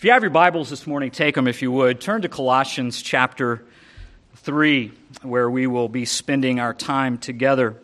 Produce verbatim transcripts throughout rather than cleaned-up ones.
If you have your Bibles this morning, take them if you would. Turn to Colossians chapter three, where we will be spending our time together.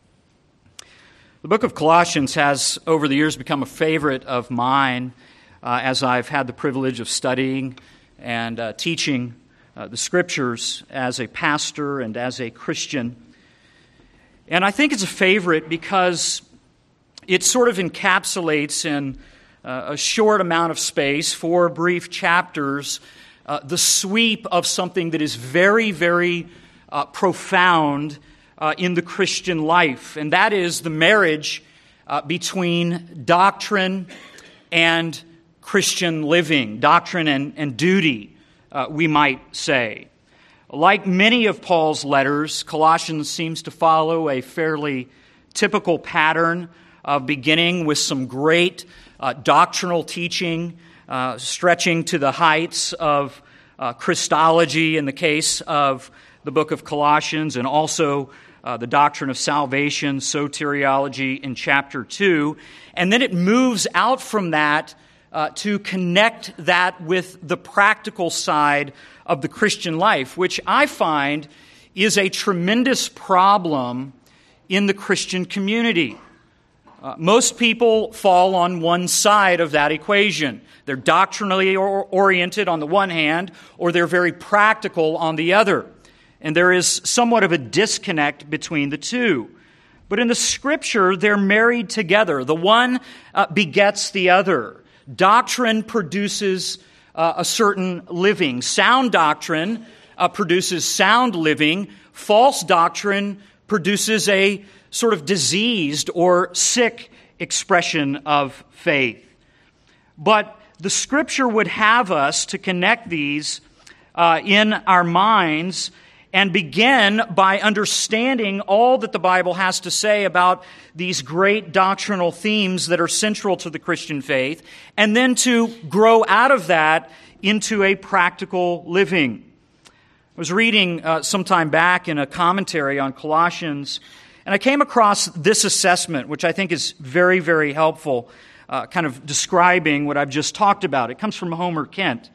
The book of Colossians has, over the years, become a favorite of mine uh, as I've had the privilege of studying and uh, teaching uh, the Scriptures as a pastor and as a Christian. And I think it's a favorite because it sort of encapsulates in uh, a short amount of space, four brief chapters, uh, the sweep of something that is very, very uh, profound uh, in the Christian life, and that is the marriage uh, between doctrine and Christian living, doctrine and, and duty, uh, we might say. Like many of Paul's letters, Colossians seems to follow a fairly typical pattern of beginning with some great uh, doctrinal teaching, uh, stretching to the heights of uh, Christology in the case of the book of Colossians, and also uh, the doctrine of salvation, soteriology in chapter two. And then it moves out from that uh, to connect that with the practical side of the Christian life, which I find is a tremendous problem in the Christian community. Uh, most people fall on one side of that equation. They're doctrinally or- oriented on the one hand, or they're very practical on the other. And there is somewhat of a disconnect between the two. But in the Scripture, they're married together. The one uh, begets the other. Doctrine produces uh, a certain living. Sound doctrine uh, produces sound living. False doctrine produces a sort of diseased or sick expression of faith. But the Scripture would have us to connect these uh, in our minds and begin by understanding all that the Bible has to say about these great doctrinal themes that are central to the Christian faith, and then to grow out of that into a practical living. I was reading uh, some time back in a commentary on Colossians, and I came across this assessment, which I think is very, very helpful, uh, kind of describing what I've just talked about. It comes from Homer Kent.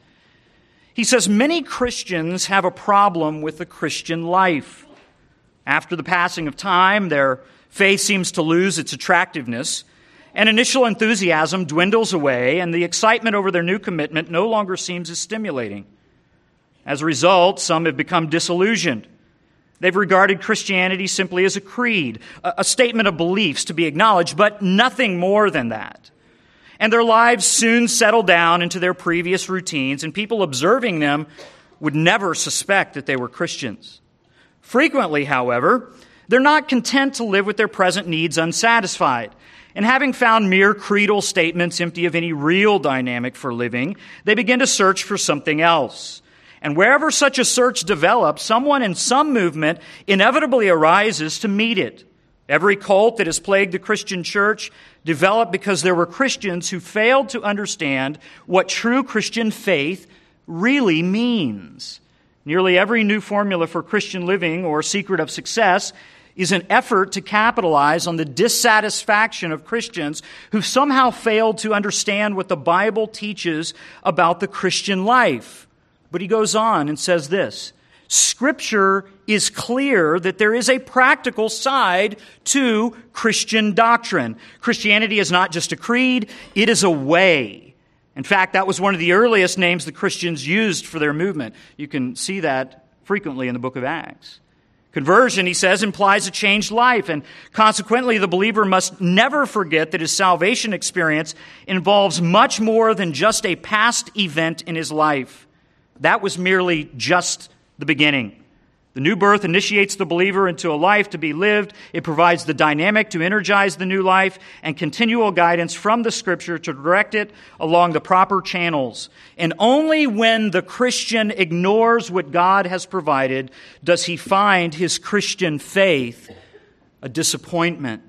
He says, many Christians have a problem with the Christian life. After the passing of time, their faith seems to lose its attractiveness, and initial enthusiasm dwindles away, and the excitement over their new commitment no longer seems as stimulating. As a result, some have become disillusioned. They've regarded Christianity simply as a creed, a statement of beliefs to be acknowledged, but nothing more than that. And their lives soon settle down into their previous routines, and people observing them would never suspect that they were Christians. Frequently, however, they're not content to live with their present needs unsatisfied. And having found mere creedal statements empty of any real dynamic for living, they begin to search for something else. And wherever such a search develops, someone in some movement inevitably arises to meet it. Every cult that has plagued the Christian church developed because there were Christians who failed to understand what true Christian faith really means. Nearly every new formula for Christian living or secret of success is an effort to capitalize on the dissatisfaction of Christians who somehow failed to understand what the Bible teaches about the Christian life. But he goes on and says this: Scripture is clear that there is a practical side to Christian doctrine. Christianity is not just a creed, it is a way. In fact, that was one of the earliest names the Christians used for their movement. You can see that frequently in the book of Acts. Conversion, he says, implies a changed life, and consequently the believer must never forget that his salvation experience involves much more than just a past event in his life. That was merely just the beginning. The new birth initiates the believer into a life to be lived. It provides the dynamic to energize the new life and continual guidance from the Scripture to direct it along the proper channels. And only when the Christian ignores what God has provided does he find his Christian faith a disappointment.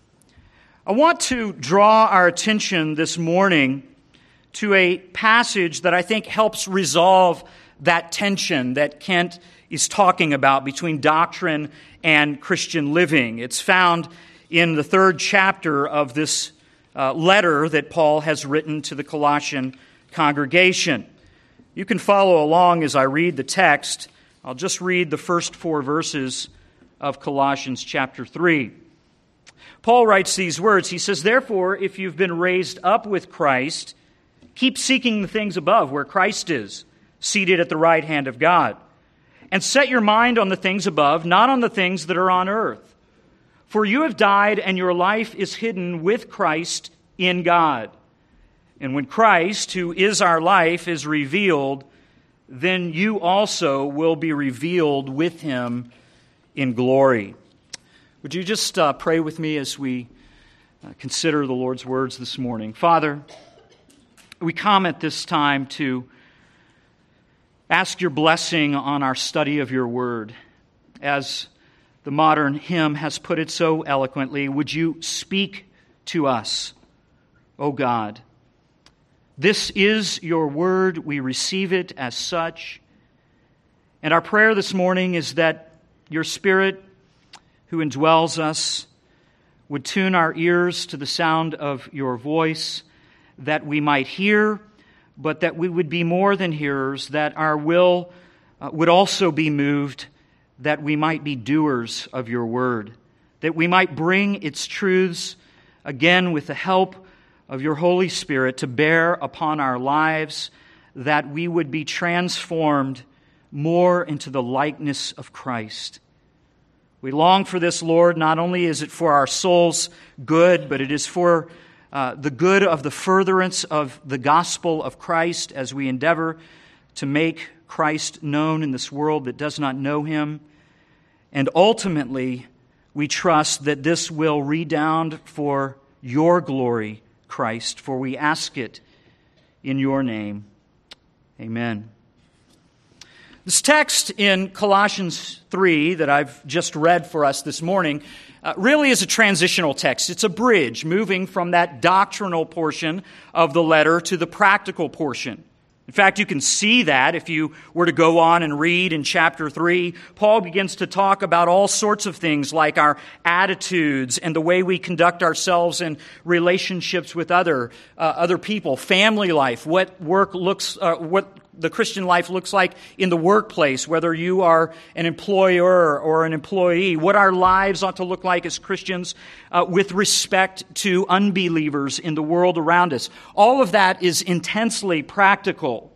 I want to draw our attention this morning to a passage that I think helps resolve that tension that Kent is talking about between doctrine and Christian living. It's found in the third chapter of this uh, letter that Paul has written to the Colossian congregation. You can follow along as I read the text. I'll just read the first four verses of Colossians chapter three. Paul writes these words. He says, "Therefore, if you've been raised up with Christ, keep seeking the things above where Christ is, seated at the right hand of God. And set your mind on the things above, not on the things that are on earth. For you have died, and your life is hidden with Christ in God. And when Christ, who is our life, is revealed, then you also will be revealed with him in glory." Would you just uh, pray with me as we uh, consider the Lord's words this morning? Father, we come at this time to ask your blessing on our study of your word. As the modern hymn has put it so eloquently, would you speak to us, O God? This is your word. We receive it as such. And our prayer this morning is that your Spirit, who indwells us, would tune our ears to the sound of your voice, that we might hear, but that we would be more than hearers, that our will uh, would also be moved, that we might be doers of your word, that we might bring its truths, again with the help of your Holy Spirit, to bear upon our lives, that we would be transformed more into the likeness of Christ. We long for this, Lord. Not only is it for our souls' good, but it is for uh, the good of the furtherance of the gospel of Christ as we endeavor to make Christ known in this world that does not know him. And ultimately, we trust that this will redound for your glory, Christ, for we ask it in your name. Amen. This text in Colossians three that I've just read for us this morning uh, really is a transitional text. It's a bridge moving from that doctrinal portion of the letter to the practical portion. In fact, you can see that if you were to go on and read in chapter three. Paul begins to talk about all sorts of things like our attitudes and the way we conduct ourselves in relationships with other uh, other people, family life, what work looks, uh, what the Christian life looks like in the workplace, whether you are an employer or an employee, what our lives ought to look like as Christians uh, with respect to unbelievers in the world around us. All of that is intensely practical.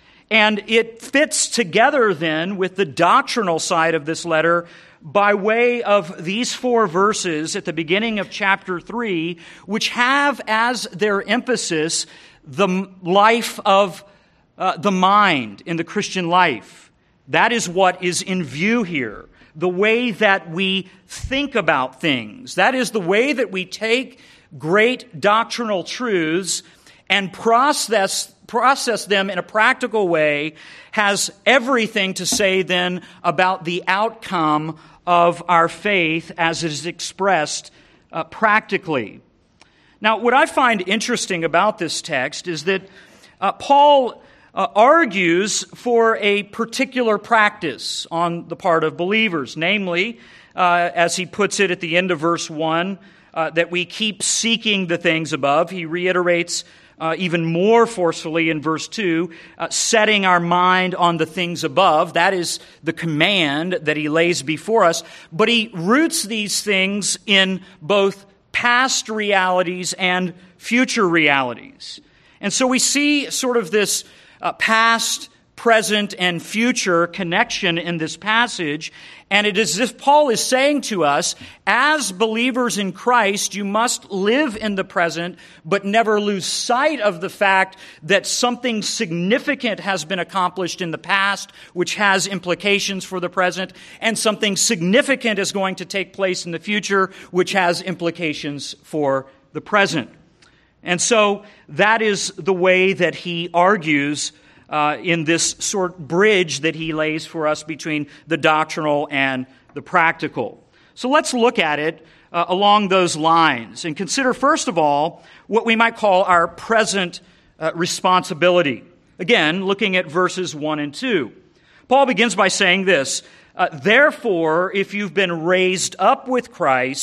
And it fits together then with the doctrinal side of this letter by way of these four verses at the beginning of chapter three, which have as their emphasis the life of Uh, the mind in the Christian life. That is what is in view here. The way that we think about things. That is the way that we take great doctrinal truths and process, process them in a practical way has everything to say then about the outcome of our faith as it is expressed uh, practically. Now, what I find interesting about this text is that uh, Paul Uh, argues for a particular practice on the part of believers, namely, uh, as he puts it at the end of verse one, uh, that we keep seeking the things above. He reiterates uh, even more forcefully in verse two, uh, setting our mind on the things above. That is the command that he lays before us. But he roots these things in both past realities and future realities. And so we see sort of this Uh, past, present, and future connection in this passage. And it is as if Paul is saying to us, as believers in Christ, you must live in the present, but never lose sight of the fact that something significant has been accomplished in the past, which has implications for the present, and something significant is going to take place in the future, which has implications for the present. And so that is the way that he argues uh, in this sort of bridge that he lays for us between the doctrinal and the practical. So let's look at it uh, along those lines and consider, first of all, what we might call our present uh, responsibility. Again, looking at verses one and two. Paul begins by saying this, uh, "Therefore, if you've been raised up with Christ,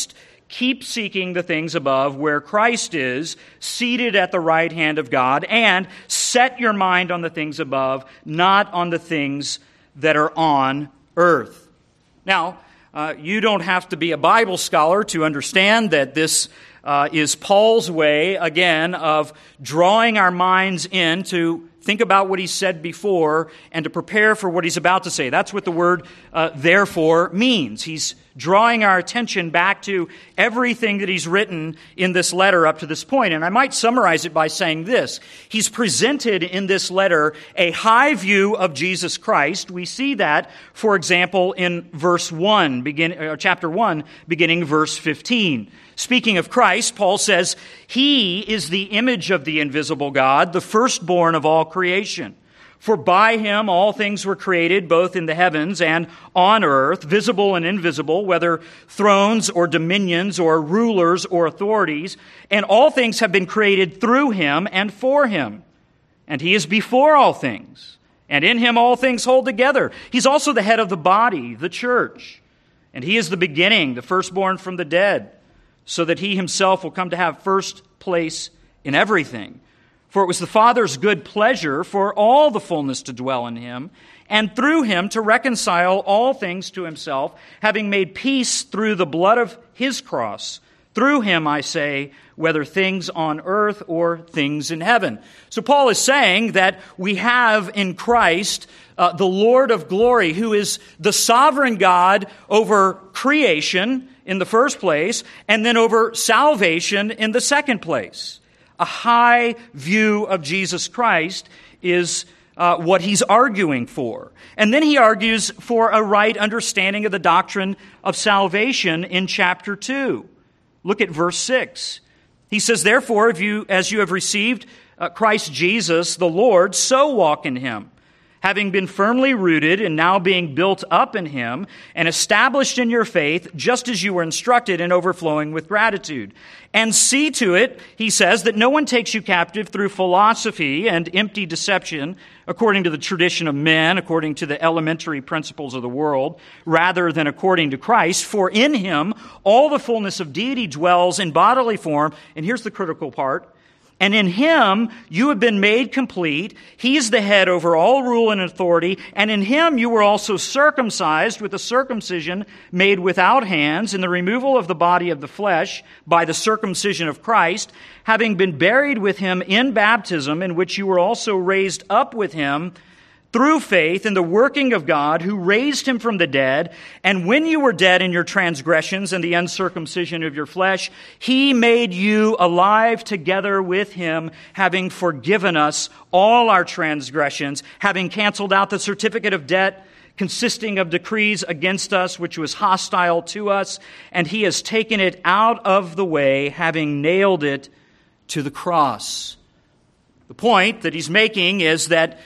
keep seeking the things above where Christ is, seated at the right hand of God, and set your mind on the things above, not on the things that are on earth. Now, uh, you don't have to be a Bible scholar to understand that this uh, is Paul's way, again, of drawing our minds in to think about what he said before and to prepare for what he's about to say. That's what the word uh, therefore means. He's drawing our attention back to everything that he's written in this letter up to this point. And I might summarize it by saying this. He's presented in this letter a high view of Jesus Christ. We see that, for example, in verse one, begin, uh, chapter one, beginning verse fifteen. Speaking of Christ, Paul says, He is the image of the invisible God, the firstborn of all creation. For by Him all things were created, both in the heavens and on earth, visible and invisible, whether thrones or dominions or rulers or authorities. And all things have been created through Him and for Him. And He is before all things. And in Him all things hold together. He's also the head of the body, the church. And He is the beginning, the firstborn from the dead, so that He Himself will come to have first place in everything. For it was the Father's good pleasure for all the fullness to dwell in Him, and through Him to reconcile all things to Himself, having made peace through the blood of His cross. Through Him, I say, whether things on earth or things in heaven. So Paul is saying that we have in Christ uh, the Lord of glory, who is the sovereign God over creation in the first place, and then over salvation in the second place. A high view of Jesus Christ is uh, what he's arguing for. And then he argues for a right understanding of the doctrine of salvation in chapter two. Look at verse six. He says, Therefore, if you, as you have received uh, Christ Jesus the Lord, so walk in Him, having been firmly rooted and now being built up in Him and established in your faith, just as you were instructed and overflowing with gratitude. And see to it, he says, that no one takes you captive through philosophy and empty deception, according to the tradition of men, according to the elementary principles of the world, rather than according to Christ. For in Him all the fullness of deity dwells in bodily form. And here's the critical part. And in Him you have been made complete. He is the head over all rule and authority. And in Him you were also circumcised with a circumcision made without hands, in the removal of the body of the flesh by the circumcision of Christ, having been buried with Him in baptism, in which you were also raised up with Him through faith in the working of God, who raised Him from the dead. And when you were dead in your transgressions and the uncircumcision of your flesh, He made you alive together with Him, having forgiven us all our transgressions, having canceled out the certificate of debt consisting of decrees against us, which was hostile to us, and He has taken it out of the way, having nailed it to the cross. The point that he's making is that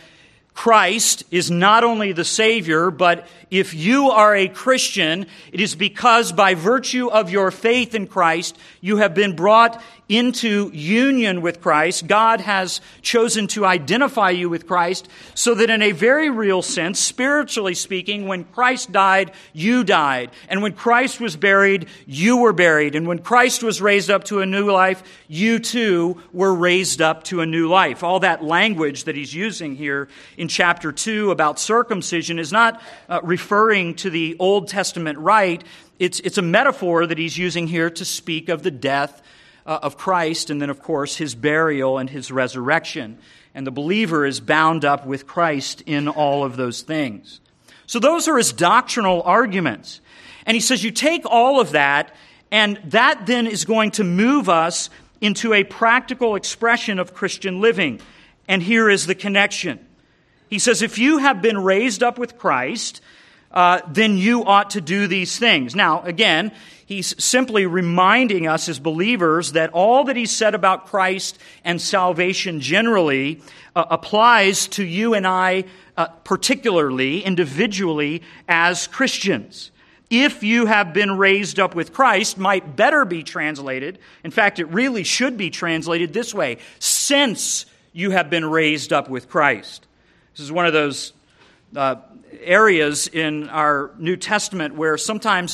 Christ is not only the Savior, but if you are a Christian, it is because by virtue of your faith in Christ, you have been brought into union with Christ. God has chosen to identify you with Christ so that in a very real sense, spiritually speaking, when Christ died, you died. And when Christ was buried, you were buried. And when Christ was raised up to a new life, you too were raised up to a new life. All that language that he's using here in chapter two about circumcision is not uh, referring to the Old Testament rite. It's, it's a metaphor that he's using here to speak of the death Uh, of Christ, and then, of course, His burial and His resurrection. And the believer is bound up with Christ in all of those things. So those are his doctrinal arguments. And he says you take all of that, and that then is going to move us into a practical expression of Christian living. And here is the connection. He says if you have been raised up with Christ, uh, then you ought to do these things. Now, again, he's simply reminding us as believers that all that he's said about Christ and salvation generally uh, applies to you and I uh, particularly, individually, as Christians. If you have been raised up with Christ might better be translated. In fact, it really should be translated this way. Since you have been raised up with Christ. This is one of those uh, areas in our New Testament where sometimes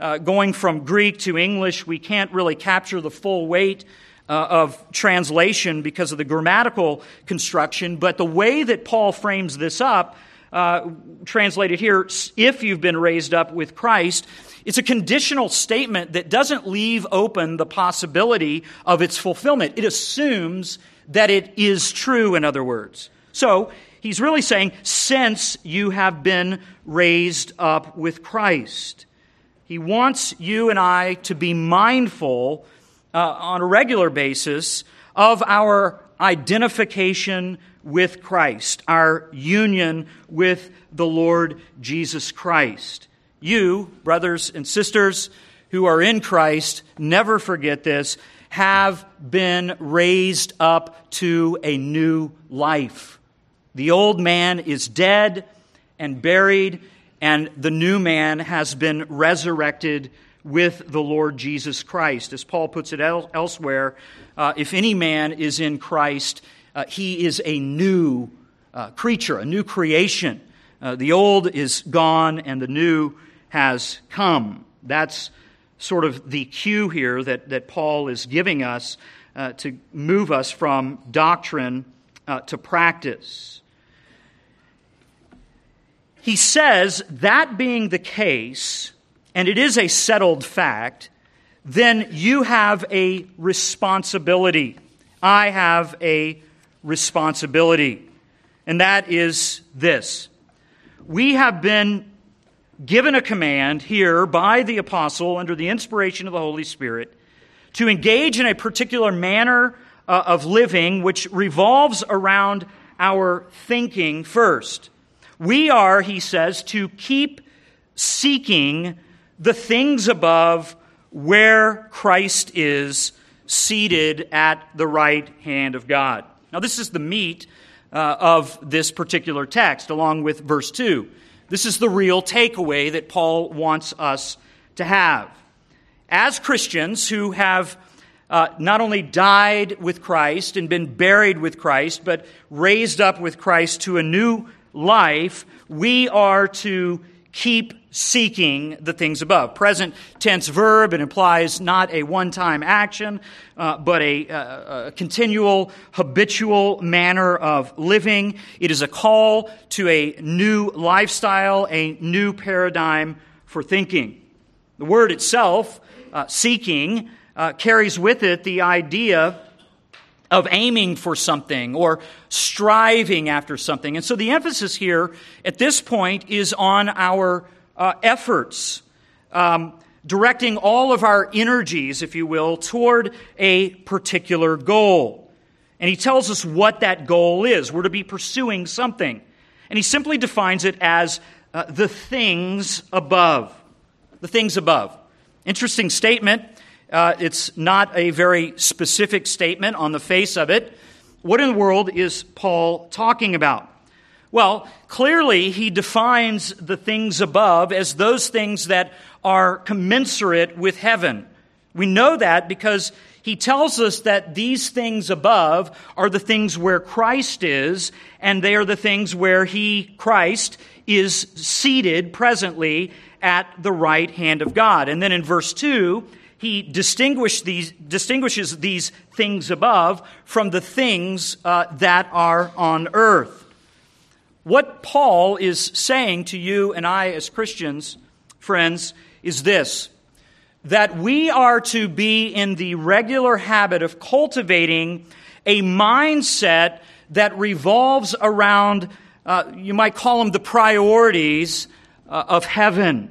uh, going from Greek to English, we can't really capture the full weight uh, of translation because of the grammatical construction. But the way that Paul frames this up, uh, translated here, if you've been raised up with Christ, it's a conditional statement that doesn't leave open the possibility of its fulfillment. It assumes that it is true, in other words. So, he's really saying, since you have been raised up with Christ. He wants you and I to be mindful uh, on a regular basis of our identification with Christ, our union with the Lord Jesus Christ. You, brothers and sisters who are in Christ, never forget this, have been raised up to a new life. The old man is dead and buried, and the new man has been resurrected with the Lord Jesus Christ. As Paul puts it el- elsewhere, uh, if any man is in Christ, uh, he is a new uh, creature, a new creation. Uh, the old is gone and the new has come. That's sort of the cue here that, that Paul is giving us uh, to move us from doctrine uh, to practice. He says, that being the case, and it is a settled fact, then you have a responsibility. I have a responsibility. And that is this. We have been given a command here by the apostle under the inspiration of the Holy Spirit to engage in a particular manner uh, of living which revolves around our thinking first. We are, he says, to keep seeking the things above where Christ is seated at the right hand of God. Now, this is the meat uh, of this particular text, along with verse two. This is the real takeaway that Paul wants us to have. As Christians who have uh, not only died with Christ and been buried with Christ, but raised up with Christ to a new life, we are to keep seeking the things above. Present tense verb, it implies not a one-time action, uh, but a, a, a continual, habitual manner of living. It is a call to a new lifestyle, a new paradigm for thinking. The word itself, uh, seeking, uh, carries with it the idea of aiming for something or striving after something. And so the emphasis here at this point is on our uh, efforts, um, directing all of our energies, if you will, toward a particular goal. And he tells us what that goal is. We're to be pursuing something. And he simply defines it as uh, the things above. The things above. Interesting statement. Uh, it's not a very specific statement on the face of it. What in the world is Paul talking about? Well, clearly he defines the things above as those things that are commensurate with heaven. We know that because he tells us that these things above are the things where Christ is, and they are the things where he, Christ, is seated presently at the right hand of God. And then in verse two, he distinguish these, distinguishes these things above from the things uh, that are on earth. What Paul is saying to you and I as Christians, friends, is this: that we are to be in the regular habit of cultivating a mindset that revolves around, uh, you might call them the priorities uh, of heaven.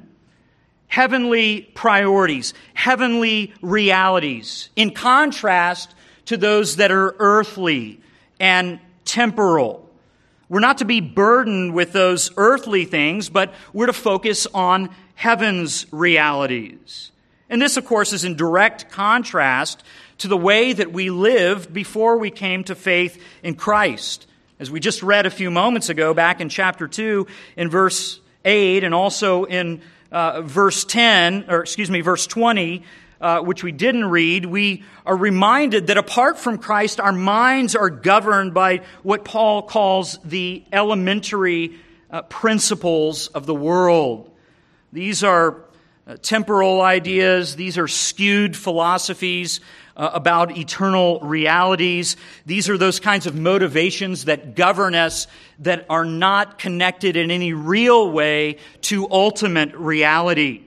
Heavenly priorities, heavenly realities, in contrast to those that are earthly and temporal. We're not to be burdened with those earthly things, but we're to focus on heaven's realities. And this, of course, is in direct contrast to the way that we lived before we came to faith in Christ. As we just read a few moments ago, back in chapter two, in verse eight, and also in Uh, verse ten, or excuse me, verse twenty, uh, which we didn't read, we are reminded that apart from Christ, our minds are governed by what Paul calls the elementary uh, principles of the world. These are uh, temporal ideas. These are skewed philosophies uh, about eternal realities. These are those kinds of motivations that govern us that are not connected in any real way to ultimate reality.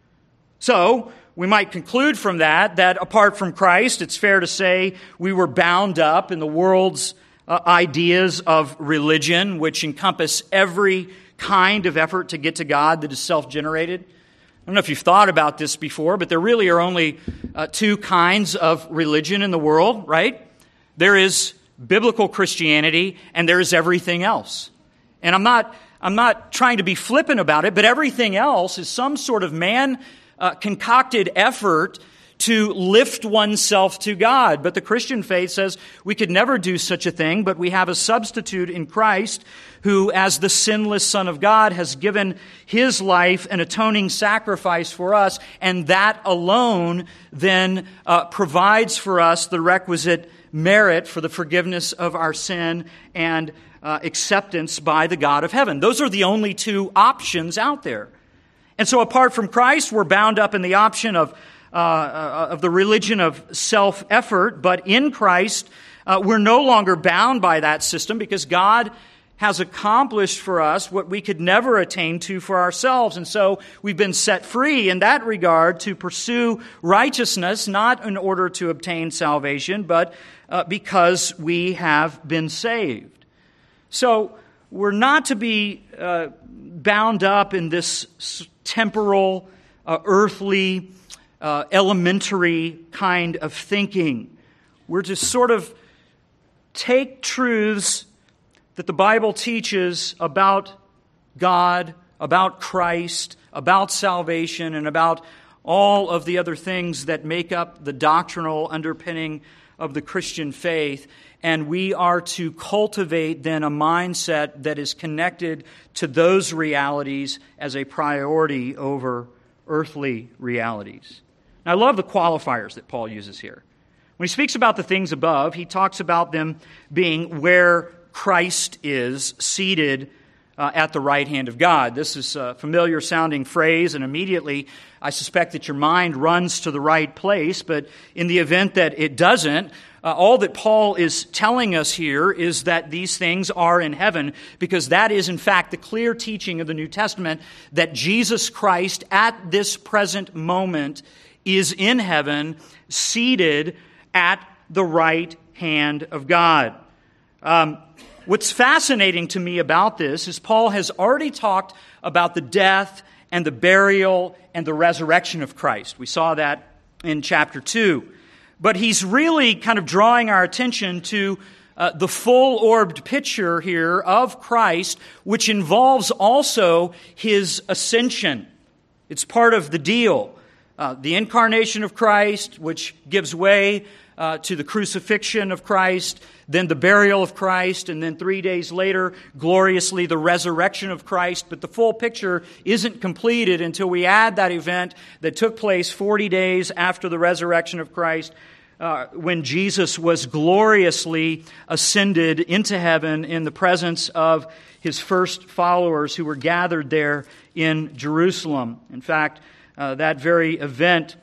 So, we might conclude from that that apart from Christ, it's fair to say we were bound up in the world's uh, ideas of religion, which encompass every kind of effort to get to God that is self-generated. I don't know if you've thought about this before, but there really are only uh, two kinds of religion in the world, right? There is biblical Christianity, and there is everything else. And I'm not, I'm not trying to be flippant about it, but everything else is some sort of man Uh, concocted effort to lift oneself to God. But the Christian faith says we could never do such a thing, but we have a substitute in Christ who, as the sinless Son of God, has given his life an atoning sacrifice for us, and that alone then uh, provides for us the requisite merit for the forgiveness of our sin and uh, acceptance by the God of heaven. Those are the only two options out there. And so apart from Christ, we're bound up in the option of uh, of the religion of self-effort. But in Christ, uh, we're no longer bound by that system because God has accomplished for us what we could never attain to for ourselves. And so we've been set free in that regard to pursue righteousness, not in order to obtain salvation, but uh, because we have been saved. So we're not to be uh, bound up in this temporal, uh, earthly, uh, elementary kind of thinking. We're to sort of take truths that the Bible teaches about God, about Christ, about salvation, and about all of the other things that make up the doctrinal underpinning of the Christian faith, and we are to cultivate then a mindset that is connected to those realities as a priority over earthly realities. Now, I love the qualifiers that Paul uses here. When he speaks about the things above, he talks about them being where Christ is seated uh, at the right hand of God. This is a familiar sounding phrase, and immediately I suspect that your mind runs to the right place, but in the event that it doesn't, uh, all that Paul is telling us here is that these things are in heaven, because that is in fact the clear teaching of the New Testament, that Jesus Christ at this present moment is in heaven, seated at the right hand of God. Um, what's fascinating to me about this is Paul has already talked about the death and the burial and the resurrection of Christ. We saw that in chapter two. But he's really kind of drawing our attention to uh, the full-orbed picture here of Christ, which involves also his ascension. It's part of the deal. Uh, the incarnation of Christ, which gives way uh, to the crucifixion of Christ, then the burial of Christ, and then three days later, gloriously, the resurrection of Christ. But the full picture isn't completed until we add that event that took place forty days after the resurrection of Christ, uh, when Jesus was gloriously ascended into heaven in the presence of his first followers who were gathered there in Jerusalem. In fact, uh, that very event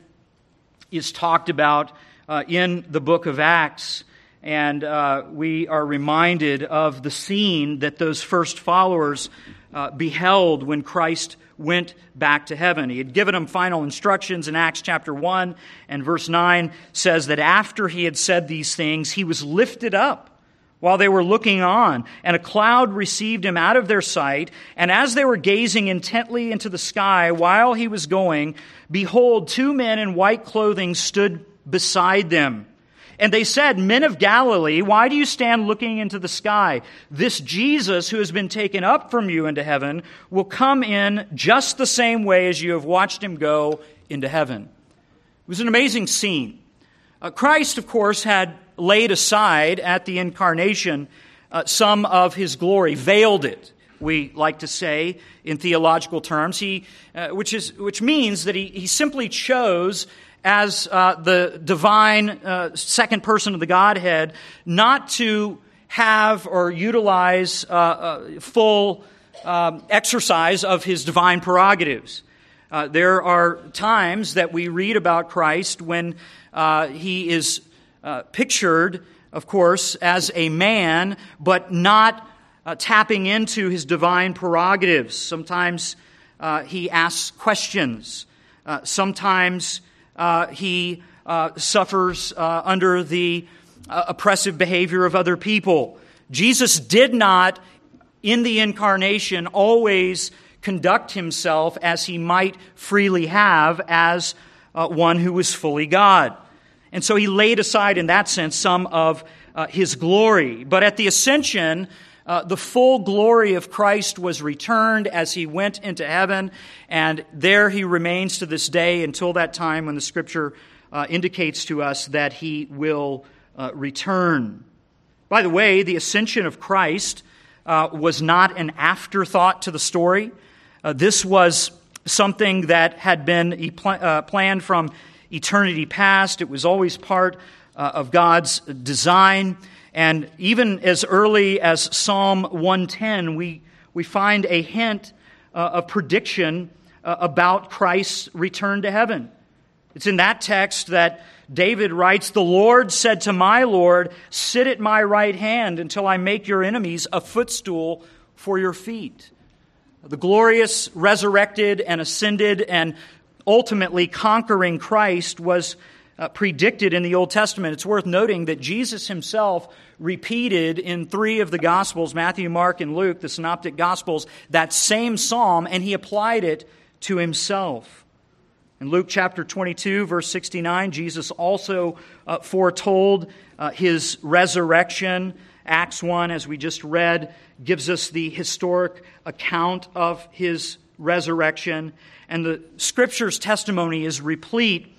is talked about uh, in the book of Acts. And uh, we are reminded of the scene that those first followers uh, beheld when Christ went back to heaven. He had given them final instructions in Acts chapter one, and verse nine says that after he had said these things, he was lifted up while they were looking on, and a cloud received him out of their sight. And as they were gazing intently into the sky while he was going, behold, two men in white clothing stood beside them. And they said, "Men of Galilee, why do you stand looking into the sky? This Jesus who has been taken up from you into heaven will come in just the same way as you have watched him go into heaven." It was an amazing scene. Uh, Christ, of course, had laid aside at the incarnation uh, some of his glory, veiled it, we like to say in theological terms, he, uh, which is which means that he, he simply chose, as uh, the divine uh, second person of the Godhead, not to have or utilize uh, uh, full um, exercise of his divine prerogatives. Uh, there are times that we read about Christ when uh, he is uh, pictured, of course, as a man, but not uh, tapping into his divine prerogatives. Sometimes uh, he asks questions. Uh, sometimes uh, he uh, suffers uh, under the uh, oppressive behavior of other people. Jesus did not, in the incarnation, always conduct himself as he might freely have as uh, one who was fully God. And so he laid aside, in that sense, some of uh, his glory. But at the ascension, uh, the full glory of Christ was returned as he went into heaven, and there he remains to this day until that time when the Scripture uh, indicates to us that he will uh, return. By the way, the ascension of Christ uh, was not an afterthought to the story. Uh, this was something that had been uh, planned from eternity past. It was always part uh, of God's design. And even as early as Psalm one ten, we, we find a hint uh, of prediction uh, about Christ's return to heaven. It's in that text that David writes, "The Lord said to my Lord, sit at my right hand until I make your enemies a footstool for your feet." The glorious, resurrected, and ascended, and ultimately conquering Christ was uh, predicted in the Old Testament. It's worth noting that Jesus himself repeated in three of the Gospels, Matthew, Mark, and Luke, the Synoptic Gospels, that same psalm, and he applied it to himself. In Luke chapter twenty-two, verse sixty-nine, Jesus also uh, foretold uh, his resurrection. Acts one, as we just read, gives us the historic account of his resurrection. And the Scripture's testimony is replete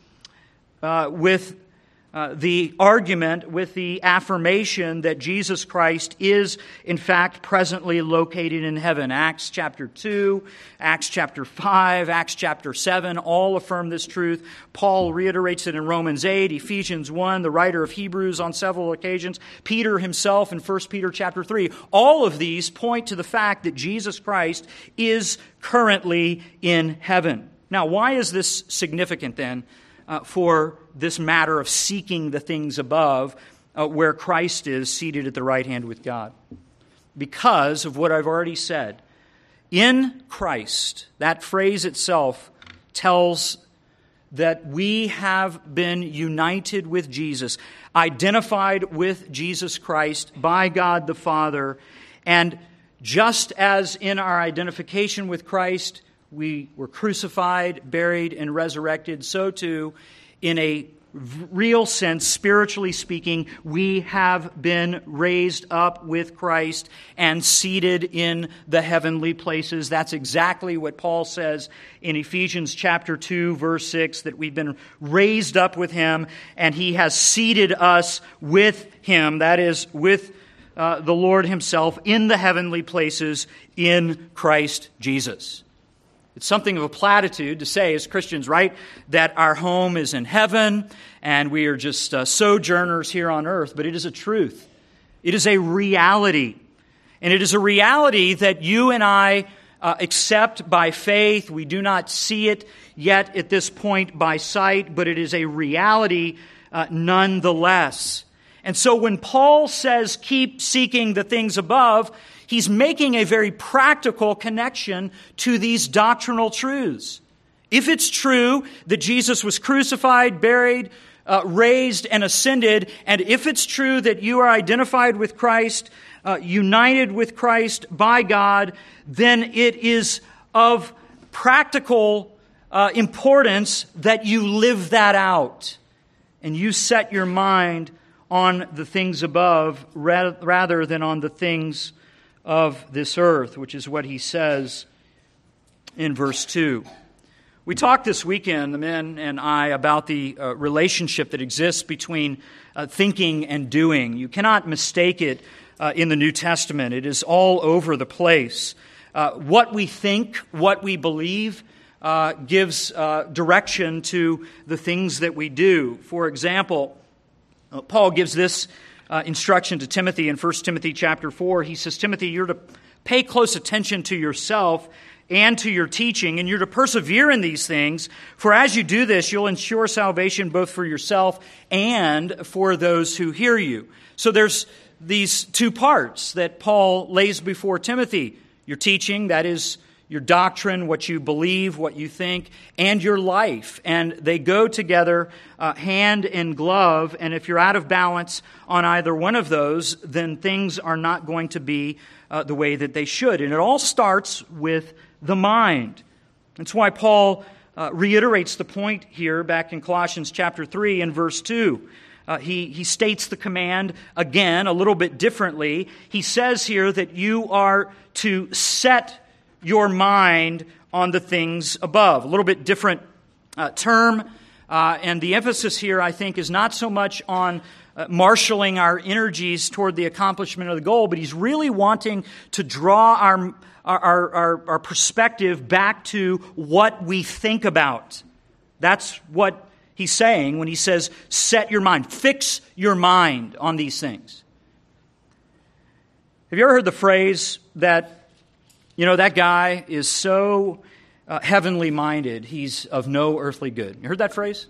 uh, with uh, the argument, with the affirmation that Jesus Christ is, in fact, presently located in heaven. Acts chapter two, Acts chapter five, Acts chapter seven all affirm this truth. Paul reiterates it in Romans eight, Ephesians one, the writer of Hebrews on several occasions, Peter himself in First Peter chapter three. All of these point to the fact that Jesus Christ is currently in heaven. Now, why is this significant then uh, for this matter of seeking the things above uh, where Christ is seated at the right hand with God? Because of what I've already said. In Christ, that phrase itself tells that we have been united with Jesus, identified with Jesus Christ by God the Father, and just as in our identification with Christ, we were crucified, buried, and resurrected, so too, in a real sense, spiritually speaking, we have been raised up with Christ and seated in the heavenly places. That's exactly what Paul says in Ephesians chapter two, verse six, that we've been raised up with him and he has seated us with him, that is, with uh, the Lord himself in the heavenly places in Christ Jesus. It's something of a platitude to say as Christians, right, that our home is in heaven and we are just uh, sojourners here on earth, but it is a truth. It is a reality. And it is a reality that you and I uh, accept by faith. We do not see it yet at this point by sight, but it is a reality uh, nonetheless. And so when Paul says, keep seeking the things above, he's making a very practical connection to these doctrinal truths. If it's true that Jesus was crucified, buried, uh, raised, and ascended, and if it's true that you are identified with Christ, uh, united with Christ by God, then it is of practical uh, importance that you live that out and you set your mind on the things above rather than on the things of this earth, which is what he says in verse two. We talked this weekend, the men and I, about the uh, relationship that exists between uh, thinking and doing. You cannot mistake it uh, in the New Testament. It is all over the place. Uh, what we think, what we believe, uh, gives uh, direction to the things that we do. For example, uh, Paul gives this Uh, instruction to Timothy in First Timothy chapter four. He says, Timothy, you're to pay close attention to yourself and to your teaching, and you're to persevere in these things. For as you do this, you'll ensure salvation both for yourself and for those who hear you. So there's these two parts that Paul lays before Timothy. Your teaching, that is your doctrine, what you believe, what you think, and your life. And they go together uh, hand in glove. And if you're out of balance on either one of those, then things are not going to be uh, the way that they should. And it all starts with the mind. That's why Paul uh, reiterates the point here back in Colossians chapter three and verse two. Uh, he, he states the command again a little bit differently. He says here that you are to set your mind on the things above. A little bit different uh, term. Uh, and the emphasis here, I think, is not so much on uh, marshaling our energies toward the accomplishment of the goal, but he's really wanting to draw our, our, our, our perspective back to what we think about. That's what he's saying when he says, set your mind, fix your mind on these things. Have you ever heard the phrase that, you know, that guy is so uh, heavenly minded, he's of no earthly good? You heard that phrase?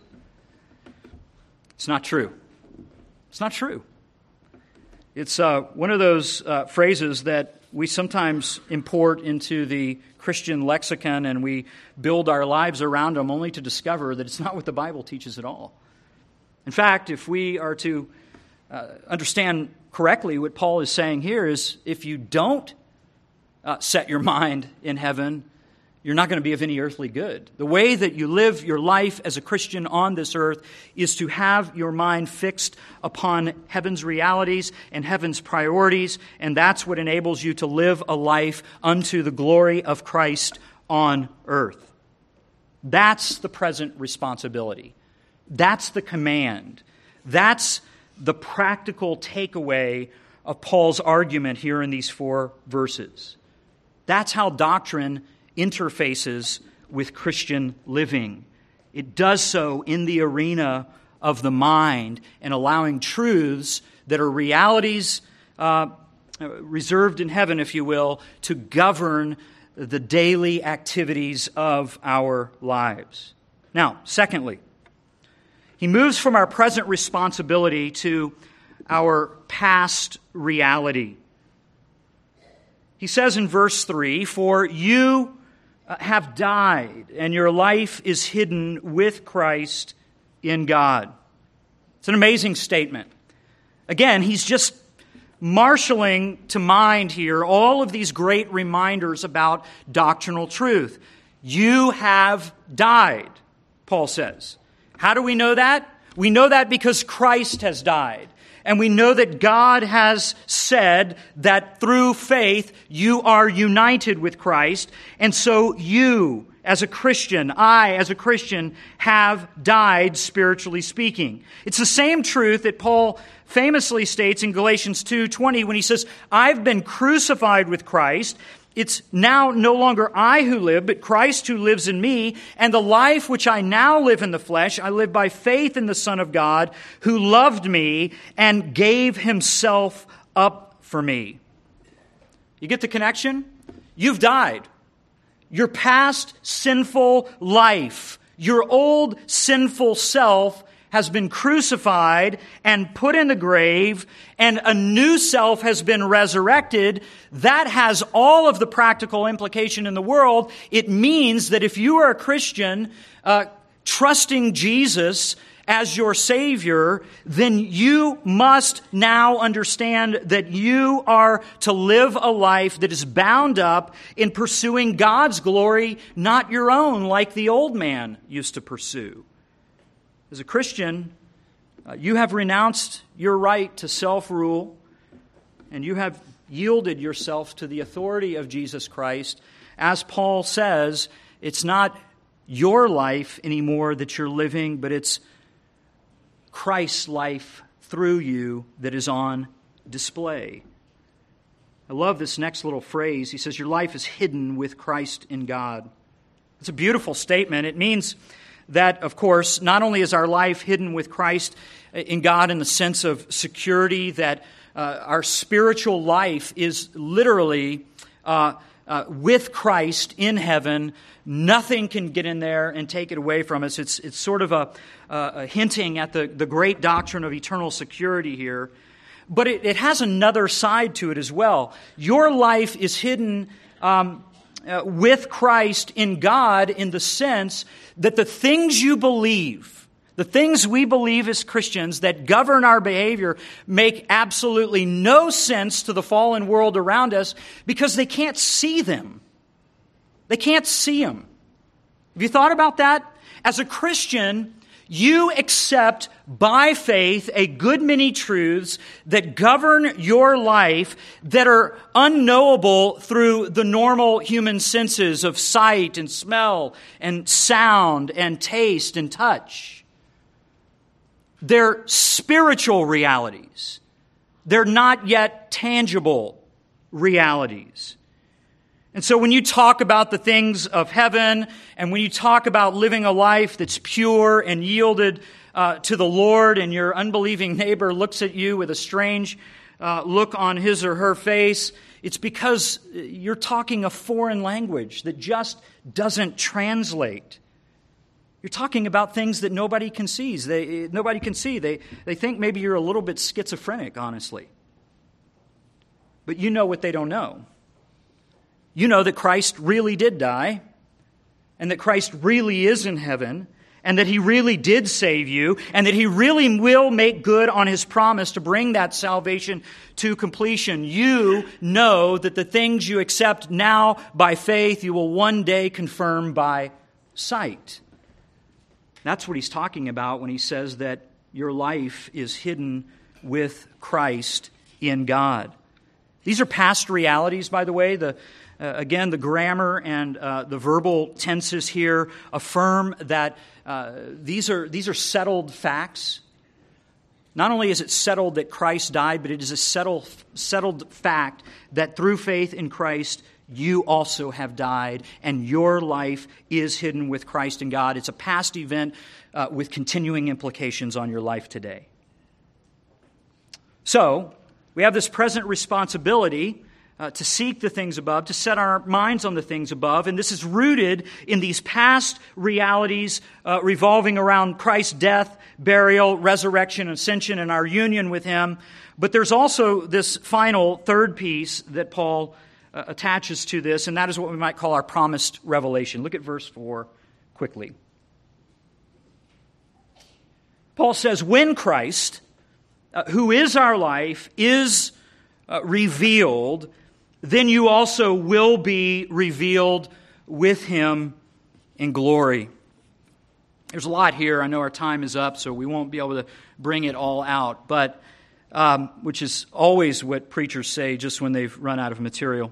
It's not true. It's not true. It's uh, one of those uh, phrases that we sometimes import into the Christian lexicon and we build our lives around them only to discover that it's not what the Bible teaches at all. In fact, if we are to uh, understand correctly what Paul is saying here is if you don't uh, set your mind in heaven, you're not going to be of any earthly good. The way that you live your life as a Christian on this earth is to have your mind fixed upon heaven's realities and heaven's priorities, and that's what enables you to live a life unto the glory of Christ on earth. That's the present responsibility. That's the command. That's the practical takeaway of Paul's argument here in these four verses. That's how doctrine interfaces with Christian living. It does so in the arena of the mind and allowing truths that are realities uh, reserved in heaven, if you will, to govern the daily activities of our lives. Now, secondly, he moves from our present responsibility to our past reality. He says in verse three, "For you have died, and your life is hidden with Christ in God." It's an amazing statement. Again, he's just marshaling to mind here all of these great reminders about doctrinal truth. You have died, Paul says. How do we know that? We know that because Christ has died. And we know that God has said that through faith you are united with Christ. And so you, as a Christian, I, as a Christian, have died, spiritually speaking. It's the same truth that Paul famously states in Galatians two twenty when he says, I've been crucified with Christ. It's now no longer I who live, but Christ who lives in me. And the life which I now live in the flesh, I live by faith in the Son of God, who loved me and gave himself up for me. You get the connection? You've died. Your past sinful life, your old sinful self has been crucified and put in the grave, and a new self has been resurrected. That has all of the practical implication in the world. It means that if you are a Christian, uh, trusting Jesus as your Savior, then you must now understand that you are to live a life that is bound up in pursuing God's glory, not your own, like the old man used to pursue. As a Christian, uh, you have renounced your right to self-rule, and you have yielded yourself to the authority of Jesus Christ. As Paul says, it's not your life anymore that you're living, but it's Christ's life through you that is on display. I love this next little phrase. He says, your life is hidden with Christ in God. It's a beautiful statement. It means that, of course, not only is our life hidden with Christ in God in the sense of security, that uh, our spiritual life is literally uh, uh, with Christ in heaven. Nothing can get in there and take it away from us. It's, it's sort of a, uh, a hinting at the, the great doctrine of eternal security here. But it, it has another side to it as well. Your life is hidden um, uh, with Christ in God in the sense that the things you believe, the things we believe as Christians that govern our behavior make absolutely no sense to the fallen world around us because they can't see them. They can't see them. Have you thought about that? As a Christian, you accept by faith a good many truths that govern your life that are unknowable through the normal human senses of sight and smell and sound and taste and touch. They're spiritual realities. They're not yet tangible realities. And so when you talk about the things of heaven, and when you talk about living a life that's pure and yielded uh, to the Lord, and your unbelieving neighbor looks at you with a strange uh, look on his or her face, it's because you're talking a foreign language that just doesn't translate. You're talking about things that nobody can see. They, nobody can see. They, they think maybe you're a little bit schizophrenic, honestly. But you know what they don't know. You know that Christ really did die, and that Christ really is in heaven, and that He really did save you, and that He really will make good on His promise to bring that salvation to completion. You know that the things you accept now by faith, you will one day confirm by sight. That's what he's talking about when he says that your life is hidden with Christ in God. These are past realities, by the way. The Uh, again, the grammar and uh, the verbal tenses here affirm that uh, these are these are settled facts. Not only is it settled that Christ died, but it is a settled, settled fact that through faith in Christ, you also have died, and your life is hidden with Christ in God. It's a past event uh, with continuing implications on your life today. So, we have this present responsibility Uh, to seek the things above, to set our minds on the things above. And this is rooted in these past realities uh, revolving around Christ's death, burial, resurrection, ascension, and our union with Him. But there's also this final third piece that Paul uh, attaches to this, and that is what we might call our promised revelation. Look at verse four quickly. Paul says, when Christ, uh, who is our life, is uh, revealed, then you also will be revealed with Him in glory. There's a lot here. I know our time is up, so we won't be able to bring it all out, but um, which is always what preachers say just when they've run out of material.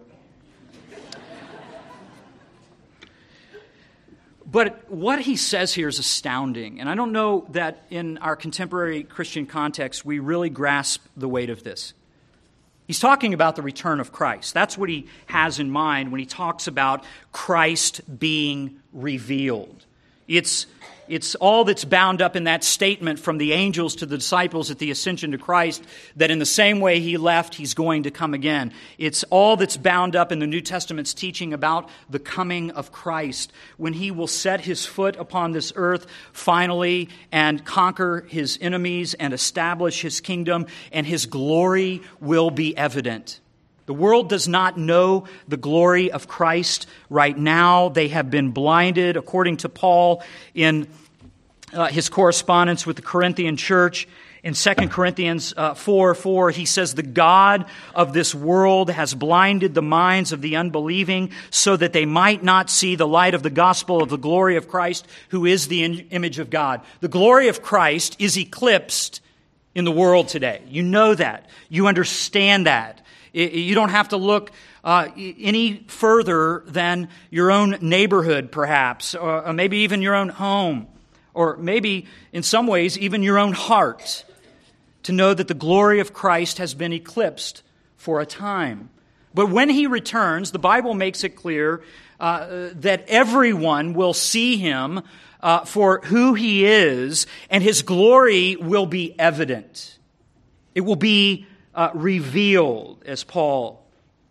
But what he says here is astounding, and I don't know that in our contemporary Christian context we really grasp the weight of this. He's talking about the return of Christ. That's what he has in mind when he talks about Christ being revealed. It's, it's all that's bound up in that statement from the angels to the disciples at the ascension to Christ, that in the same way He left, He's going to come again. It's all that's bound up in the New Testament's teaching about the coming of Christ, when He will set His foot upon this earth finally and conquer His enemies and establish His kingdom, and His glory will be evident. The world does not know the glory of Christ right now. They have been blinded, according to Paul in uh, his correspondence with the Corinthian church. In Second Corinthians uh, four four, he says, the God of this world has blinded the minds of the unbelieving so that they might not see the light of the gospel of the glory of Christ, who is the in- image of God. The glory of Christ is eclipsed in the world today. You know that. You understand that. You don't have to look uh, any further than your own neighborhood, perhaps, or maybe even your own home, or maybe, in some ways, even your own heart, to know that the glory of Christ has been eclipsed for a time. But when He returns, the Bible makes it clear uh, that everyone will see Him uh, for who He is, and His glory will be evident. It will be Uh, revealed, as Paul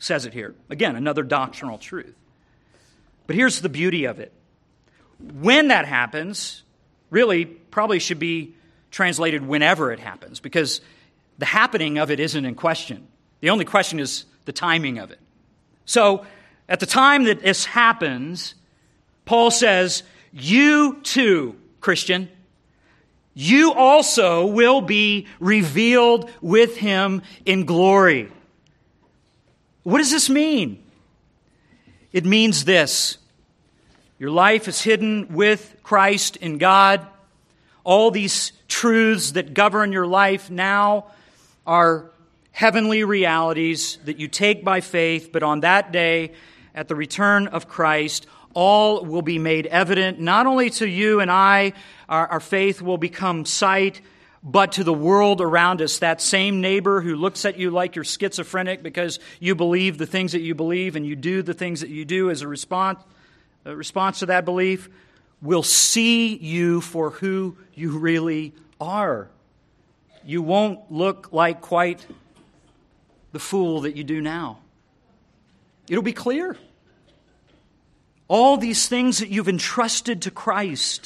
says it here. Again, another doctrinal truth. But here's the beauty of it. When that happens, really probably should be translated whenever it happens, because the happening of it isn't in question. The only question is the timing of it. So, at the time that this happens, Paul says, you too, Christian, you also will be revealed with him in glory. What does this mean? It means this. Your life is hidden with Christ in God. All these truths that govern your life now are heavenly realities that you take by faith, but on that day, at the return of Christ, all will be made evident, not only to you and I, our, our faith will become sight, but to the world around us. That same neighbor who looks at you like you're schizophrenic because you believe the things that you believe and you do the things that you do as a response, a response to that belief, will see you for who you really are. You won't look like quite the fool that you do now. It'll be clear. All these things that you've entrusted to Christ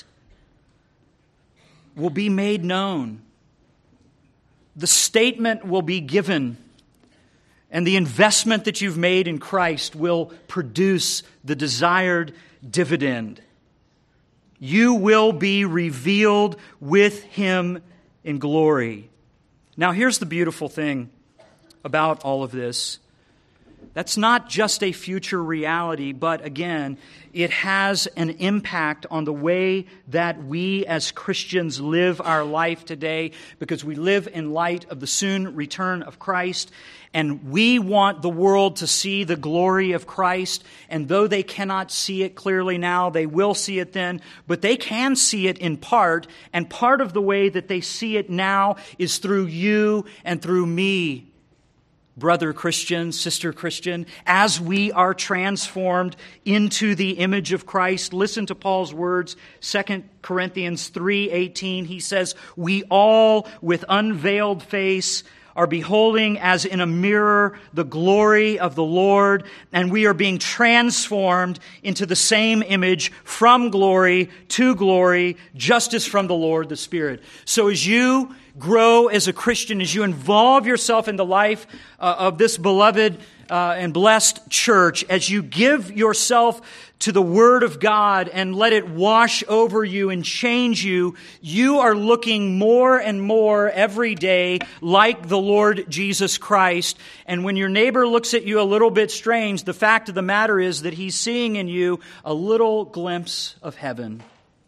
will be made known. The statement will be given, and the investment that you've made in Christ will produce the desired dividend. You will be revealed with him in glory. Now, here's the beautiful thing about all of this. That's not just a future reality, but again, it has an impact on the way that we as Christians live our life today, because we live in light of the soon return of Christ, and we want the world to see the glory of Christ, and though they cannot see it clearly now, they will see it then, but they can see it in part, and part of the way that they see it now is through you and through me. Brother Christian, sister Christian, as we are transformed into the image of Christ. Listen to Paul's words, Second Corinthians three eighteen. He says, we all with unveiled face are beholding as in a mirror the glory of the Lord, and we are being transformed into the same image from glory to glory, just as from the Lord the Spirit. So as you grow as a Christian, as you involve yourself in the life uh, of this beloved uh, and blessed church, as you give yourself to the Word of God and let it wash over you and change you, you are looking more and more every day like the Lord Jesus Christ. And when your neighbor looks at you a little bit strange, the fact of the matter is that he's seeing in you a little glimpse of heaven.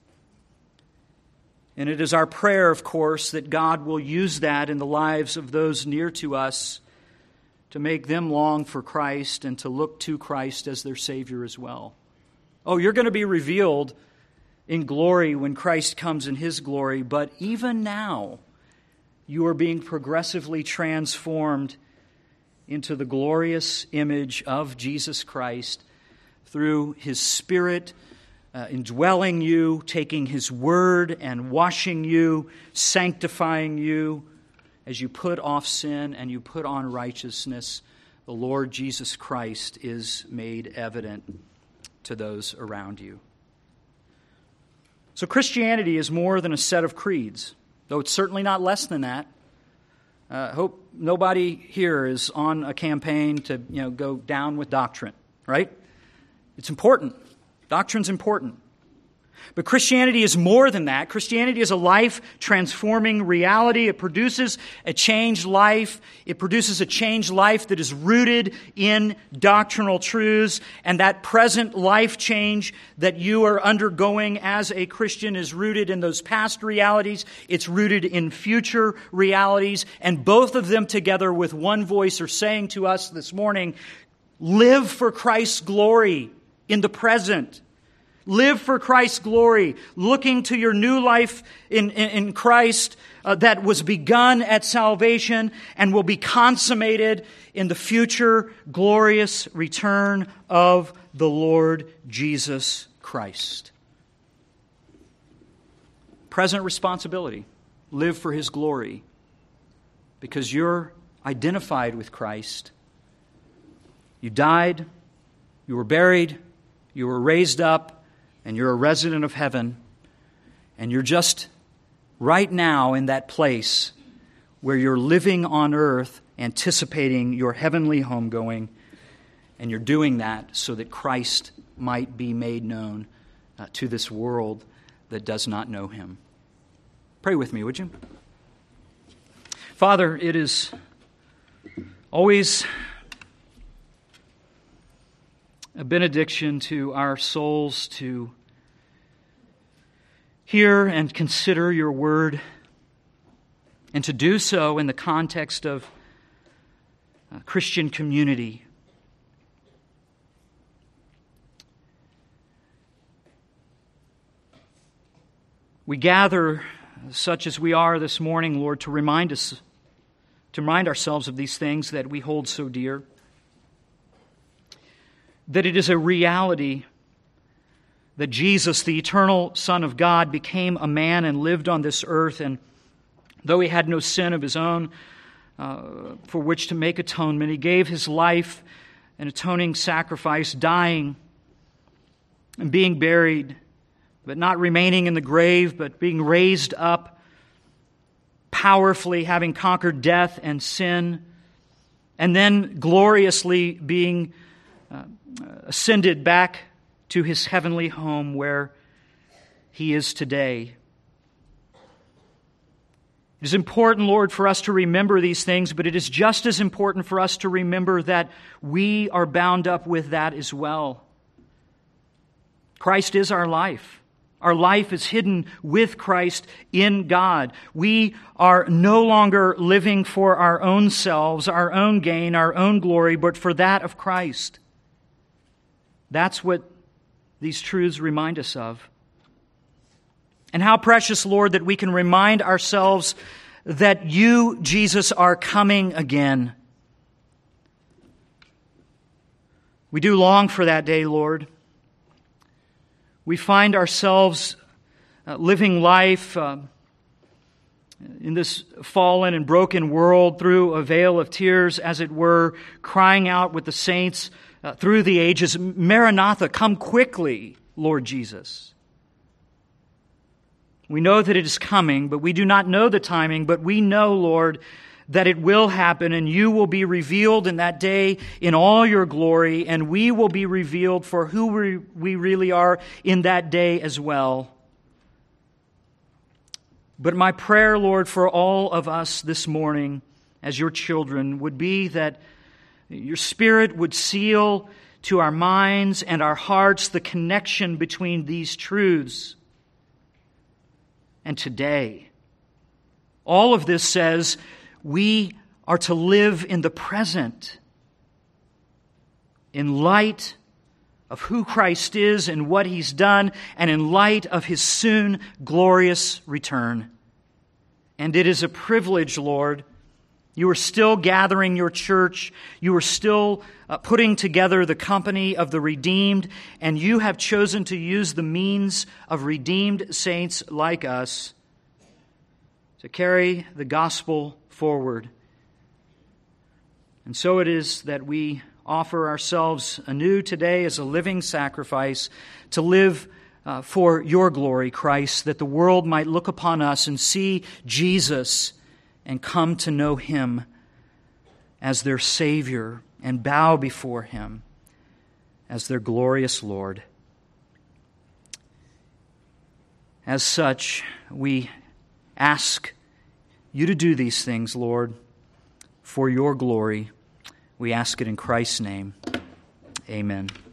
And it is our prayer, of course, that God will use that in the lives of those near to us to make them long for Christ and to look to Christ as their Savior as well. Oh, you're going to be revealed in glory when Christ comes in His glory, but even now, you are being progressively transformed into the glorious image of Jesus Christ through His Spirit Uh, indwelling you, taking His Word and washing you, sanctifying you as you put off sin and you put on righteousness. The Lord Jesus Christ is made evident to those around you. So Christianity is more than a set of creeds, though it's certainly not less than that. I uh, hope nobody here is on a campaign to, you know, go down with doctrine, right? It's important. Doctrine's important. But Christianity is more than that. Christianity is a life-transforming reality. It produces a changed life. It produces a changed life that is rooted in doctrinal truths. And that present life change that you are undergoing as a Christian is rooted in those past realities. It's rooted in future realities. And both of them together with one voice are saying to us this morning, live for Christ's glory in the present. Live for Christ's glory, looking to your new life in, in, in Christ uh, that was begun at salvation and will be consummated in the future glorious return of the Lord Jesus Christ. Present responsibility, live for His glory, because you're identified with Christ. You died, you were buried, you were raised up, and you're a resident of heaven, and you're just right now in that place where you're living on earth, anticipating your heavenly homegoing, and you're doing that so that Christ might be made known uh, to this world that does not know Him. Pray with me, would you? Father, it is always a benediction to our souls to hear and consider your word, and to do so in the context of a Christian community. We gather, such as we are this morning, Lord, to remind us, to remind ourselves of these things that we hold so dear. That it is a reality that Jesus, the eternal Son of God, became a man and lived on this earth, and though He had no sin of His own uh, for which to make atonement, He gave His life an atoning sacrifice, dying and being buried, but not remaining in the grave, but being raised up powerfully, having conquered death and sin, and then gloriously being uh, ascended back to His heavenly home where He is today. It is important, Lord, for us to remember these things, but it is just as important for us to remember that we are bound up with that as well. Christ is our life. Our life is hidden with Christ in God. We are no longer living for our own selves, our own gain, our own glory, but for that of Christ. That's what these truths remind us of. And how precious, Lord, that we can remind ourselves that You, Jesus, are coming again. We do long for that day, Lord. We find ourselves uh, living life uh, in this fallen and broken world through a veil of tears, as it were, crying out with the saints uh, through the ages, Maranatha, come quickly, Lord Jesus. We know that it is coming, but we do not know the timing, but we know, Lord, that it will happen, and You will be revealed in that day in all Your glory, and we will be revealed for who we, we really are in that day as well. But my prayer, Lord, for all of us this morning as Your children would be that Your Spirit would seal to our minds and our hearts the connection between these truths and today. All of this says we are to live in the present, in light of who Christ is and what He's done, and in light of His soon glorious return. And it is a privilege, Lord. You are still gathering Your church. You are still uh, putting together the company of the redeemed, and You have chosen to use the means of redeemed saints like us to carry the gospel forward. And so it is that we offer ourselves anew today as a living sacrifice to live uh, for Your glory, Christ, that the world might look upon us and see Jesus and come to know Him as their Savior and bow before Him as their glorious Lord. As such, we ask You to do these things, Lord, for Your glory. We ask it in Christ's name. Amen.